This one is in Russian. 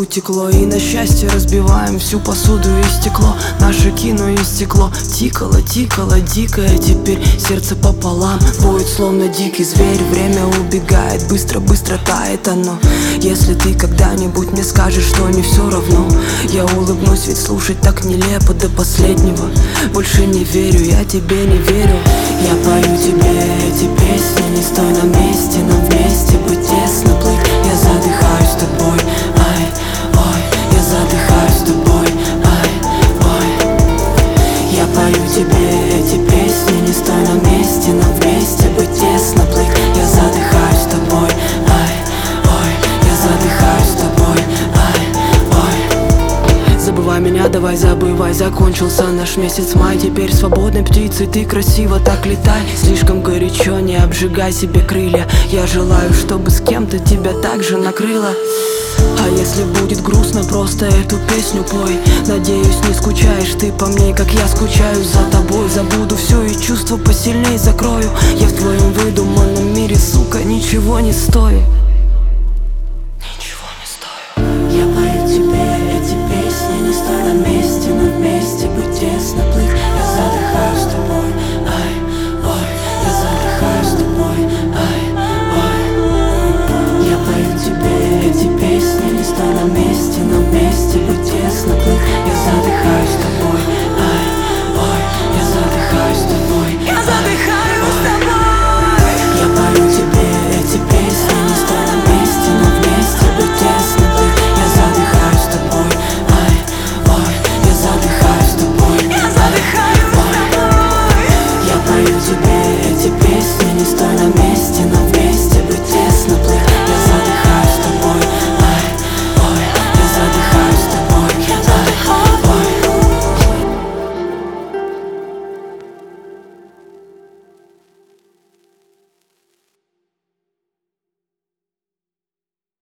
утекло, и на счастье разбиваем всю посуду и стекло. Наше кино истекло, тикало, тикало, дикое. Теперь сердце пополам, воет словно дикий зверь. Время убегает, быстро, быстро тает оно. Если ты когда-нибудь мне скажешь, что не все равно, я улыбнусь, ведь слушать так нелепо до последнего. Больше не верю, я тебе не верю. Я пою тебе эти песни, не стой на месте, нам вместе быть тесно плыть. Я задыхаюсь с тобой, ай, ой, я задыхаюсь с тобой, ай, ой. Я пою тебе эти песни, не стой на месте, нам вместе быть тесно плыть. Я задыхаюсь с тобой, ай, ой, я задыхаюсь с тобой, ай, ой. Забывай меня, давай забывай, закончился наш месяц май. Теперь свободной птицей ты красиво так летай. Слишком горячо, не обжигай себе крылья. Я желаю, чтобы с кем-то тебя так же накрыло. А если будет грустно, просто эту песню пой. Надеюсь, не скучаешь ты по мне, как я скучаю за тобой. Забуду все и чувства посильней закрою. Я в твоем выдуманном мире, сука, ничего не стою.